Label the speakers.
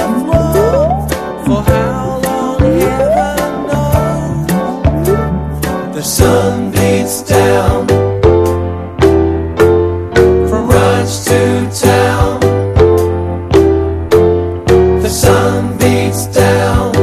Speaker 1: Whoa, for how long heaven knows. The sun beats down from ranch to town. The sun beats down